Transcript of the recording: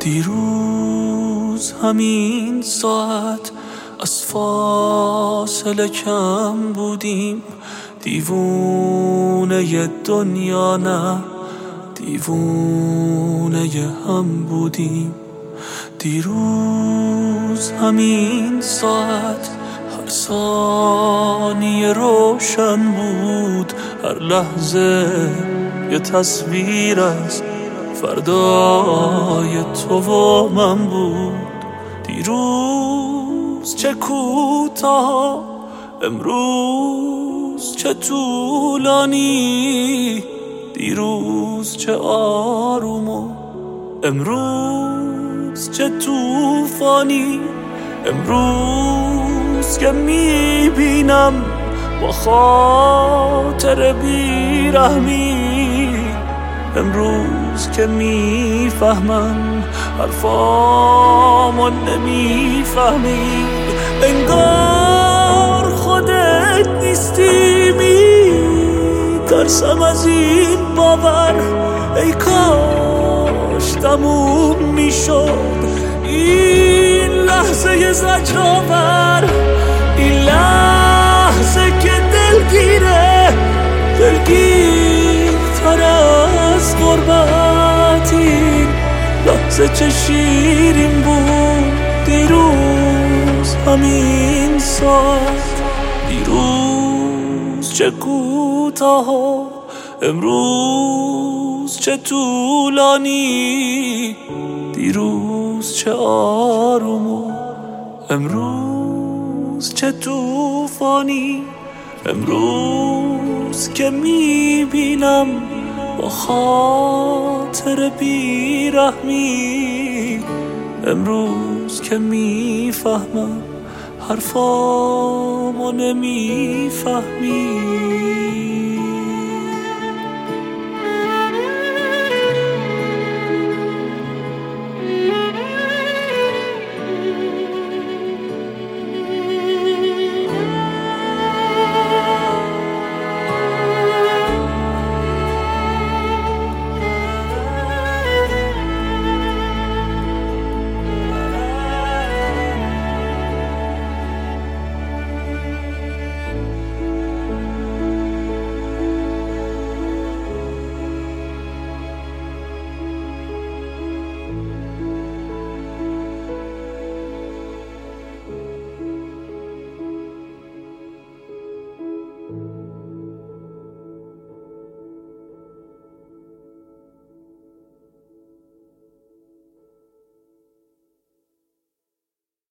دیروز همین ساعت از فاصله کم بودیم، دیوونه دنیا نه دیوونه هم بودیم. دیروز همین ساعت هر ثانیه روشن بود، هر لحظه یه تصویر از فردای تو و من بود. دیروز چه کوتاه، امروز چه طولانی، دیروز چه آروم و امروز چه طوفانی. امروز که میبینم با خاطر بیرحمی، امروز که میفهمم حرفامو نمیفهمی. انگار خودت نیستی، میترسم از این باور، ای کاش تموم میشد این لحظه زجرآور، این لحظه که دلگیرتر از غربت، این لحظه چه شیرین بود. دیروز همین ساعت، دیروز چه کوتاه و امروز چه طولانی، دیروز چه آروم و امروز چه طوفانی. امروز که میبینم با خاطر بیرحمی، امروز که میفهمم حرفامو نمیفهمی.